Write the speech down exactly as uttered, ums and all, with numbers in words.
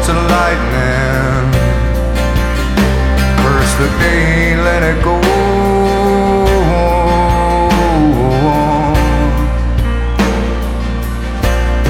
bolts of lightning. Curse the day, let it go